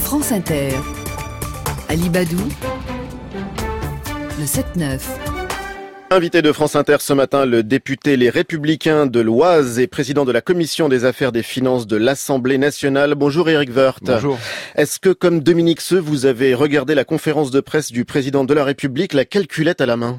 France Inter. Ali Badou, le 7-9. Invité de France Inter ce matin, le député Les Républicains de l'Oise et président de la Commission des affaires des finances de l'Assemblée nationale. Bonjour Éric Woerth. Bonjour. Est-ce que, comme Dominique Seux, vous avez regardé la conférence de presse du président de la République, la calculette à la main ?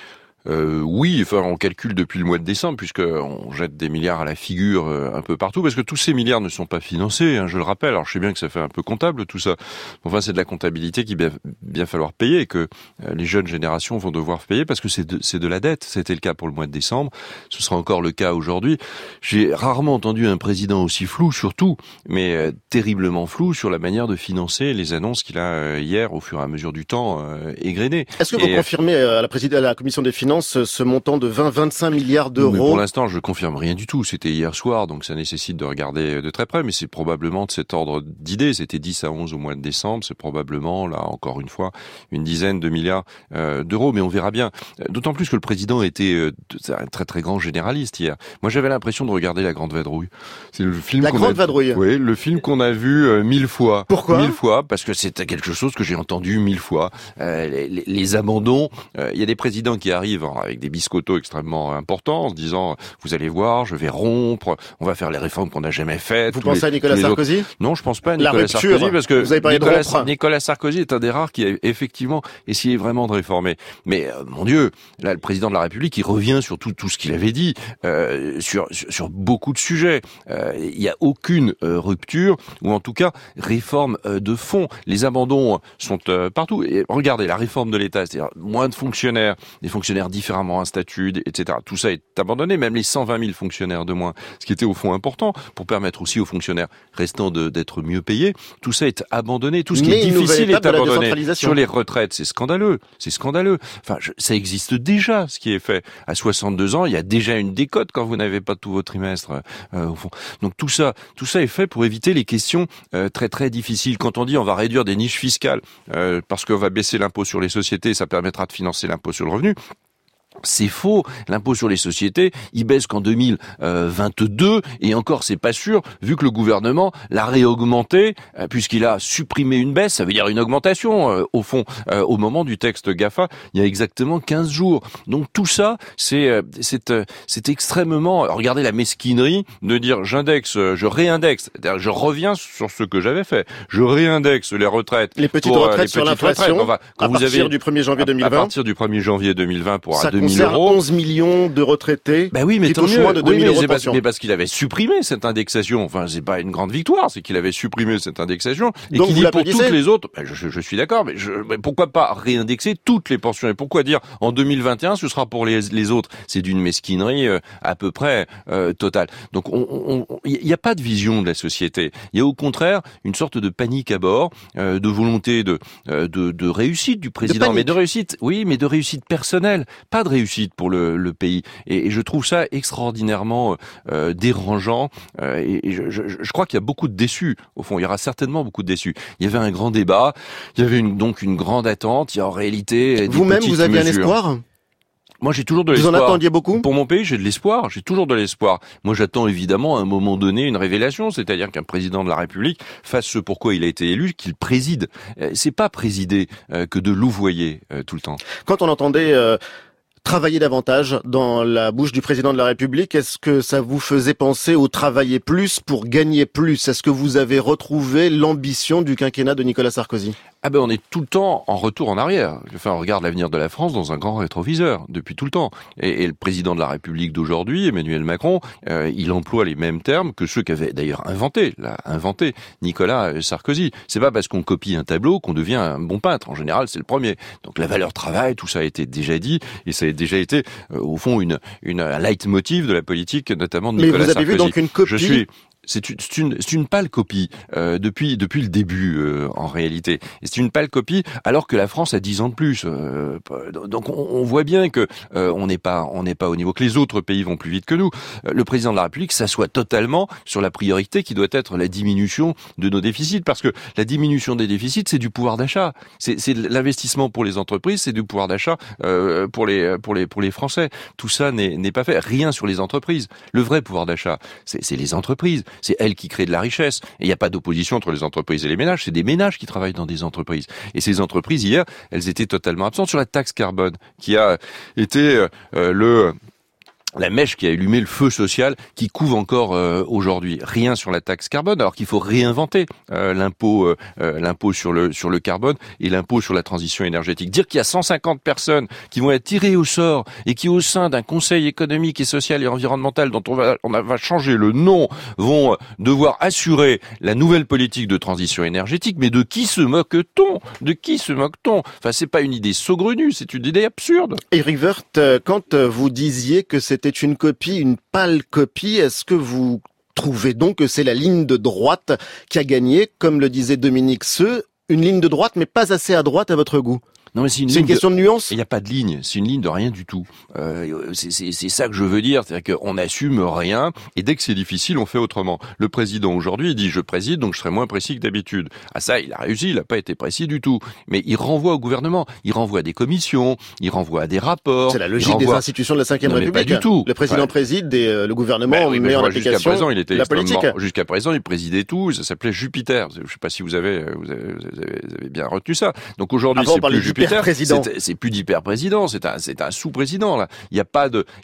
Oui, on calcule depuis le mois de décembre, puisqu'on jette des milliards à la figure un peu partout, parce que tous ces milliards ne sont pas financés, je le rappelle. Alors je sais bien que ça fait un peu comptable tout ça. Enfin, c'est de la comptabilité qu'il va bien falloir payer, et que les jeunes générations vont devoir payer, parce que c'est de la dette. C'était le cas pour le mois de décembre, ce sera encore le cas aujourd'hui. J'ai rarement entendu un président aussi flou, surtout, mais terriblement flou, sur la manière de financer les annonces qu'il a hier, au fur et à mesure du temps, égrenées. Est-ce que vous confirmez à la Commission des finances ce montant de 20-25 milliards d'euros? Mais pour l'instant, je confirme rien du tout. C'était hier soir, donc ça nécessite de regarder de très près, mais c'est probablement de cet ordre d'idées. C'était 10 à 11 au mois de décembre. C'est probablement, là, encore une fois, une dizaine de milliards d'euros, mais on verra bien. D'autant plus que le président était un très très grand généraliste hier. Moi, j'avais l'impression de regarder La Grande Vadrouille. C'est le film Vadrouille. Oui, le film qu'on a vu 1000 fois. Pourquoi? 1000 fois, parce que c'est quelque chose que j'ai entendu 1000 fois. Les abandons. Il y a des présidents qui arrivent avec des biscottos extrêmement importants, en se disant « Vous allez voir, je vais rompre, on va faire les réformes qu'on n'a jamais faites. » Vous pensez à Nicolas Sarkozy? Non, je pense pas à Nicolas Sarkozy, parce que vous avez parlé de Nicolas Sarkozy est un des rares qui a effectivement essayé vraiment de réformer. Mais mon Dieu, là, le président de la République, il revient sur tout ce qu'il avait dit, sur beaucoup de sujets. Il y a aucune rupture, ou en tout cas réforme de fond. Les abandons sont partout. Et regardez, la réforme de l'État, c'est-à-dire moins de fonctionnaires, des fonctionnaires différemment un statut, etc. Tout ça est abandonné, même les 120 000 fonctionnaires de moins, ce qui était au fond important pour permettre aussi aux fonctionnaires restants d'être mieux payés. Tout ça est abandonné, tout ce qui est difficile est abandonné. Sur les retraites, c'est scandaleux, Enfin, ça existe déjà, ce qui est fait. À 62 ans, il y a déjà une décote quand vous n'avez pas tous vos trimestres, au fond. Donc tout ça est fait pour éviter les questions très très difficiles. Quand on dit on va réduire des niches fiscales parce qu'on va baisser l'impôt sur les sociétés, ça permettra de financer l'impôt sur le revenu. C'est faux. L'impôt sur les sociétés, il baisse qu'en 2022, et encore c'est pas sûr, vu que le gouvernement l'a réaugmenté, puisqu'il a supprimé une baisse, ça veut dire une augmentation, au fond, au moment du texte GAFA, il y a exactement 15 jours. Donc tout ça, c'est extrêmement... Regardez la mesquinerie de dire je réindexe, c'est-à-dire je reviens sur ce que j'avais fait. Je réindexe les retraites. Les petites retraites sur l'inflation, à partir du 1er janvier 2020. À partir du 1er janvier 2020 pour ça concerne 11 millions de retraités qui touchent moins de 2 000 euros de pension. Mais parce qu'il avait supprimé cette indexation. Enfin, c'est pas une grande victoire, c'est qu'il avait supprimé cette indexation. Et donc qu'il dit pour toutes les autres, je suis d'accord, mais pourquoi pas réindexer toutes les pensions? Et pourquoi dire en 2021 ce sera pour les autres? C'est d'une mesquinerie à peu près totale. Donc il n'y a pas de vision de la société. Il y a au contraire une sorte de panique à bord, de volonté de réussite du président, mais de réussite, oui, mais de réussite personnelle, pas de réussite pour le pays. Et je trouve ça extraordinairement dérangeant. Et je crois qu'il y a beaucoup de déçus. Au fond, il y aura certainement beaucoup de déçus. Il y avait un grand débat, il y avait donc une grande attente. Il y a en réalité vous-même, vous aviez un espoir? Moi, j'ai toujours de l'espoir. Vous en attendiez beaucoup? Pour mon pays, j'ai de l'espoir. J'ai toujours de l'espoir. Moi, j'attends évidemment à un moment donné une révélation, c'est-à-dire qu'un président de la République fasse ce pourquoi il a été élu, qu'il préside. C'est pas présider que de louvoyer tout le temps. Quand on entendait travailler davantage dans la bouche du président de la République, est-ce que ça vous faisait penser au travailler plus pour gagner plus? Est-ce que vous avez retrouvé l'ambition du quinquennat de Nicolas Sarkozy? On est tout le temps en retour en arrière. Enfin, on regarde l'avenir de la France dans un grand rétroviseur, depuis tout le temps. Et le président de la République d'aujourd'hui, Emmanuel Macron, il emploie les mêmes termes que ceux qu'avait d'ailleurs inventé Nicolas Sarkozy. C'est pas parce qu'on copie un tableau qu'on devient un bon peintre. En général, c'est le premier. Donc la valeur travail, tout ça a été déjà dit, et ça a déjà été, au fond, un leitmotiv de la politique, notamment de Nicolas Sarkozy. Mais vous avez vu donc une copie? C'est une pâle copie depuis le début en réalité. Et c'est une pâle copie alors que la France a 10 ans de plus. Donc on voit bien que on n'est pas au niveau, que les autres pays vont plus vite que nous. Le président de la République s'assoit totalement sur la priorité qui doit être la diminution de nos déficits, parce que la diminution des déficits, c'est du pouvoir d'achat. C'est l'investissement pour les entreprises, c'est du pouvoir d'achat pour les Français. Tout ça n'est pas fait. Rien sur les entreprises. Le vrai pouvoir d'achat, c'est les entreprises. C'est elles qui créent de la richesse. Et il n'y a pas d'opposition entre les entreprises et les ménages. C'est des ménages qui travaillent dans des entreprises. Et ces entreprises, hier, elles étaient totalement absentes sur la taxe carbone, qui a été la mèche qui a allumé le feu social qui couve encore aujourd'hui. Rien sur la taxe carbone, alors qu'il faut réinventer l'impôt sur le carbone et l'impôt sur la transition énergétique. Dire qu'il y a 150 personnes qui vont être tirées au sort et qui, au sein d'un conseil économique et social et environnemental dont on va changer le nom, vont devoir assurer la nouvelle politique de transition énergétique. Mais de qui se moque-t-on ? De qui se moque-t-on ? Enfin, c'est pas une idée saugrenue, c'est une idée absurde. Éric Woerth, quand vous disiez que c'était une copie, une pâle copie, est-ce que vous trouvez donc que c'est la ligne de droite qui a gagné, comme le disait Dominique Seux, une ligne de droite mais pas assez à droite à votre goût ? Non, mais c'est une question de nuance. Il n'y a pas de ligne, c'est une ligne de rien du tout. C'est ça que je veux dire, c'est-à-dire qu'on n'assume rien, et dès que c'est difficile, on fait autrement. Le président aujourd'hui, il dit « je préside, donc je serai moins précis que d'habitude ». Ah ça, il a réussi, il n'a pas été précis du tout. Mais il renvoie au gouvernement, il renvoie à des commissions, il renvoie à des rapports. C'est la logique des institutions de la Ve République. Pas du tout. Le président préside et le gouvernement met en application la politique. Jusqu'à présent, il présidait tout, ça s'appelait Jupiter. Je ne sais pas si vous avez bien retenu ça. Donc aujourd'hui, c'est plus Jupiter. C'est plus d'hyper-président, c'est un sous-président là. Il y a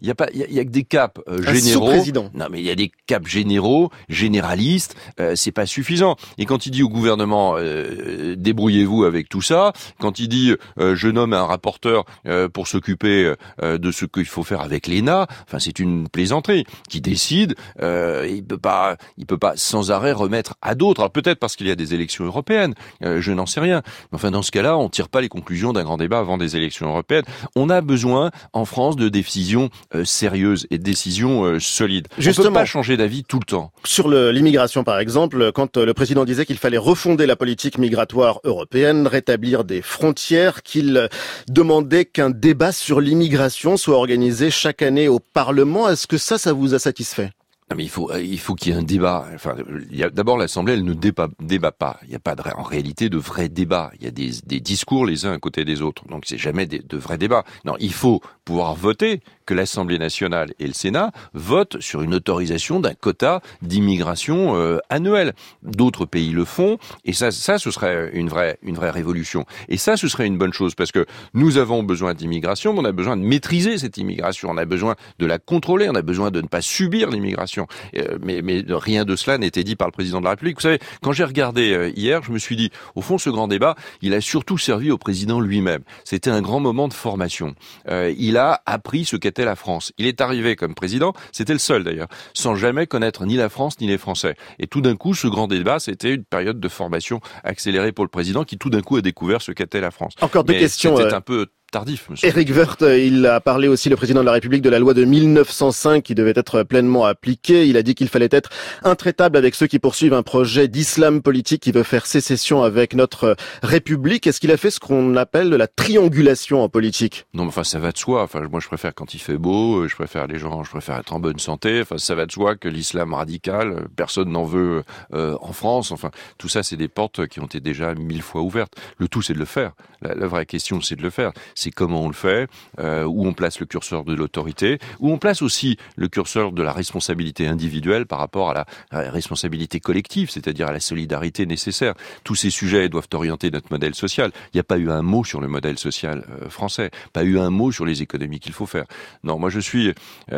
que des caps généraux. Sous-président. Non, mais il y a des caps généraux, généralistes. C'est pas suffisant. Et quand il dit au gouvernement débrouillez-vous avec tout ça, quand il dit je nomme un rapporteur pour s'occuper de ce qu'il faut faire avec l'ENA, enfin c'est une plaisanterie. Qui décide, il peut pas sans arrêt remettre à d'autres. Alors peut-être parce qu'il y a des élections européennes, je n'en sais rien. Mais enfin dans ce cas-là, on tire pas les conclusions d'un grand débat avant des élections européennes. On a besoin, en France, de décisions sérieuses et de décisions solides. Justement, on ne peut pas changer d'avis tout le temps. Sur l'immigration, par exemple, quand le président disait qu'il fallait refonder la politique migratoire européenne, rétablir des frontières, qu'il demandait qu'un débat sur l'immigration soit organisé chaque année au Parlement, est-ce que ça vous a satisfait ? Non, mais il faut qu'il y ait un débat. Enfin, d'abord l'Assemblée, elle ne débat pas. Il n'y a pas en réalité de vrai débat. Il y a des discours les uns à côté des autres. Donc c'est jamais de vrais débats. Non, il faut pouvoir voter, que l'Assemblée nationale et le Sénat votent sur une autorisation d'un quota d'immigration annuel. D'autres pays le font, et ça ce serait une vraie révolution. Et ça, ce serait une bonne chose, parce que nous avons besoin d'immigration, mais on a besoin de maîtriser cette immigration. On a besoin de la contrôler, on a besoin de ne pas subir l'immigration. Mais rien de cela n'était dit par le président de la République. Vous savez, quand j'ai regardé hier, je me suis dit, au fond, ce grand débat, il a surtout servi au président lui-même. C'était un grand moment de formation. Il a appris ce qu'était la France. Il est arrivé comme président, c'était le seul d'ailleurs, sans jamais connaître ni la France ni les Français. Et tout d'un coup, ce grand débat, c'était une période de formation accélérée pour le président qui tout d'un coup a découvert ce qu'était la France. Encore deux questions. C'était un peu tardif, monsieur. Éric Woerth, il a parlé aussi, le président de la République, de la loi de 1905 qui devait être pleinement appliquée. Il a dit qu'il fallait être intraitable avec ceux qui poursuivent un projet d'islam politique qui veut faire sécession avec notre République. Est-ce qu'il a fait ce qu'on appelle de la triangulation en politique ? Non, mais enfin, ça va de soi. Enfin, moi, je préfère quand il fait beau, je préfère être en bonne santé. Enfin, ça va de soi que l'islam radical, personne n'en veut en France. Enfin, tout ça, c'est des portes qui ont été déjà 1000 fois ouvertes. Le tout, c'est de le faire. La vraie question, c'est de le faire. C'est comment on le fait, où on place le curseur de l'autorité, où on place aussi le curseur de la responsabilité individuelle par rapport à la responsabilité collective, c'est-à-dire à la solidarité nécessaire. Tous ces sujets doivent orienter notre modèle social. Il n'y a pas eu un mot sur le modèle social français, pas eu un mot sur les économies qu'il faut faire. Non, moi je suis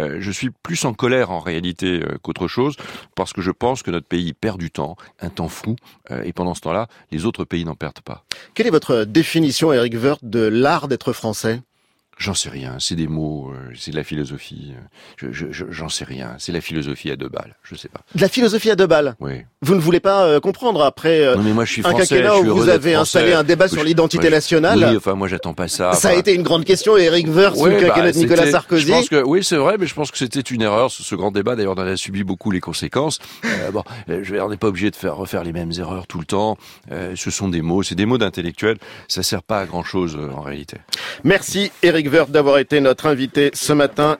plus en colère en réalité qu'autre chose, parce que je pense que notre pays perd du temps, un temps fou, et pendant ce temps-là, les autres pays n'en perdent pas. Quelle est votre définition, Éric Woerth, de l'art d'être français ? J'en sais rien, c'est des mots, c'est de la philosophie. J'en sais rien, c'est la philosophie à 2 balles, je sais pas. De la philosophie à 2 balles ? Oui. Vous ne voulez pas comprendre après non, mais moi, je suis un français, quinquennat où vous avez installé un débat sur l'identité nationale ? Oui, enfin moi j'attends pas ça. Ça a été une grande question, Éric Woerth, sous le quinquennat de Nicolas Sarkozy. Je pense que oui, c'est vrai, mais je pense que c'était une erreur ce grand débat. D'ailleurs, on en a subi beaucoup les conséquences. On n'est pas obligé de refaire les mêmes erreurs tout le temps. Ce sont des mots, c'est des mots d'intellectuels. Ça sert pas à grand chose en réalité. Merci Éric Woerth d'avoir été notre invité ce matin.